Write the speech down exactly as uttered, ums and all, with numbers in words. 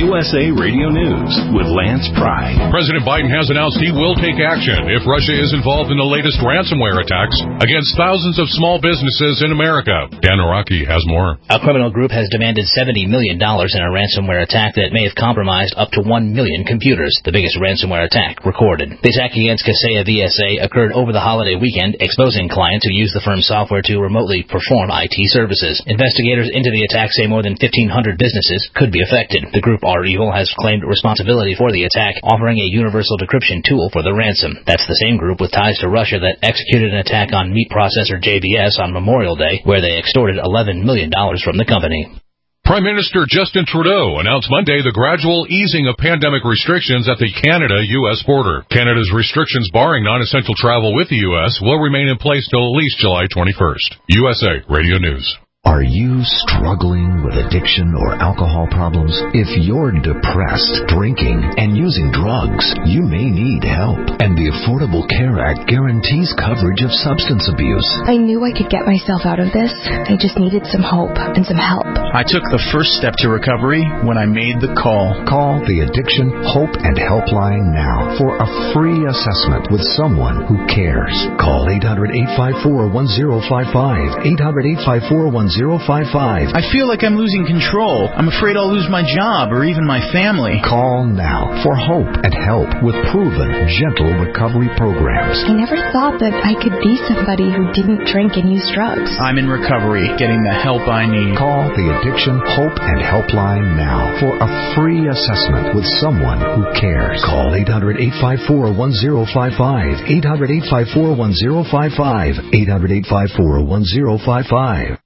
U S A Radio News with Lance Pry. President Biden has announced he will take action if Russia is involved in the latest ransomware attacks against thousands of small businesses in America. Dan Araki has more. A criminal group has demanded seventy million dollars in a ransomware attack that may have compromised up to one million computers, the biggest ransomware attack recorded. The attack against Kaseya V S A occurred over the holiday weekend, exposing clients who use the firm's software to remotely perform I T services. Investigators into the attack say more than fifteen hundred businesses could be affected. The group R Evil has claimed responsibility for the attack, offering a universal decryption tool for the ransom. That's the same group with ties to Russia that executed an attack on meat processor J B S on Memorial Day, where they extorted eleven million dollars from the company. Prime Minister Justin Trudeau announced Monday the gradual easing of pandemic restrictions at the Canada-U S border. Canada's restrictions barring non-essential travel with the U S will remain in place till at least July twenty-first. U S A Radio News. Are you struggling with addiction or alcohol problems? If you're depressed, drinking, and using drugs, you may need help. And the Affordable Care Act guarantees coverage of substance abuse. I knew I could get myself out of this. I just needed some hope and some help. I took the first step to recovery when I made the call. Call the Addiction Hope and Helpline now for a free assessment with someone who cares. Call eight hundred, eight five four, one zero five five, eight hundred, eight five four, one zero five five. I feel like I'm losing control. I'm afraid I'll lose my job or even my family. Call now for hope and help with proven, gentle recovery programs. I never thought that I could be somebody who didn't drink and use drugs. I'm in recovery, getting the help I need. Call the Addiction Hope and Helpline now for a free assessment with someone who cares. Call eight hundred, eight five four, one zero five five, eight hundred, eight five four, one zero five five, eight hundred, eight five four, one zero five five.